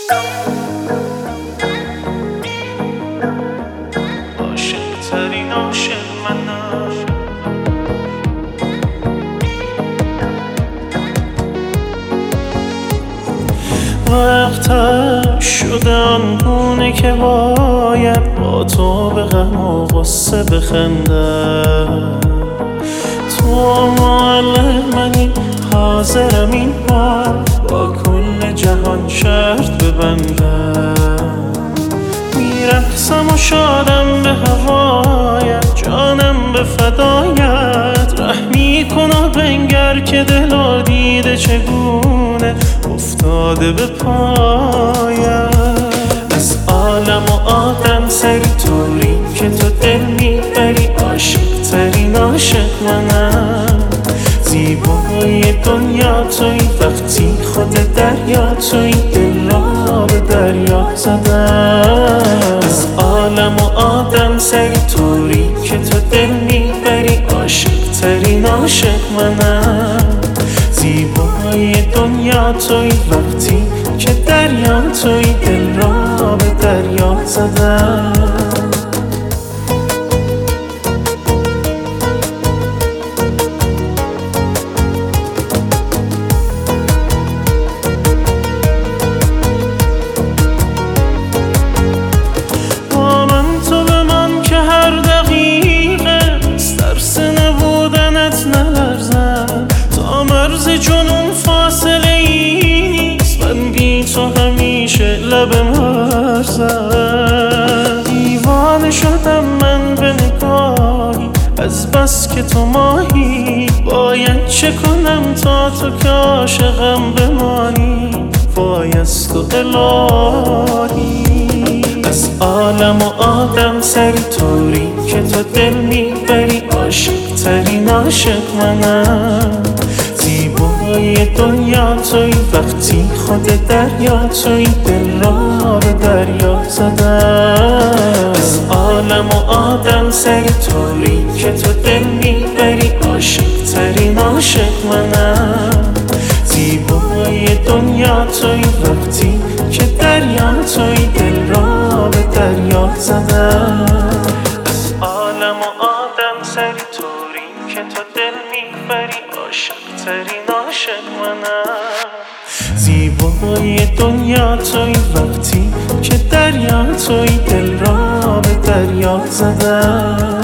عاشق‌ترین عاشق منم. وقتش شده آنگونه که باید با تو به غم و غصه بخندم. تو معلم منی، حاضرم این بار با کل جهان شرط ببندم. میرقصم و شادم به هوایت، جانم به فدایت. رحمی کن و بنگر که دل دیده چگونه افتاده به پایت. از عالم و آدم سری طوری که تو دل میبری، عاشق ترین عاشق منم. زیبای دنیا توی، وقتی خود دریا توی، دل را به دریا زدم. از عالم و آدم سری طوری که تو دل میبری، عاشق ترین عاشق منم. زیبای دنیا توی، وقتی که دریا توی، دل را به دریا زدم. جنون فاصله ای نیست، من بی تو همیشه لب مرزم. دیوانه شدم من به نگاهی، از بس که تو ماهی. باید چه کنم تا تو که عاشقم بمانی، وای از تو الهی. از عالم و آدم سری طوری که تو دل میبری، عاشق ترین عاشق منم. زیبای دنیا توی، وقتی خود دریا توی، دل را به دریا زدم. از عالم و آدم سری طوری که تو دل میبری، عاشق ترین عاشق منم. زیبای دنیا توی، وقتی که دریا توی، دل را به دریا زدم. از عالم و آدم سری طوری که تو دل میبری، عاشق ترین عاشق منم. زیبای دنیا توی، وقتی که دریا توی، دل را به دریا زدم.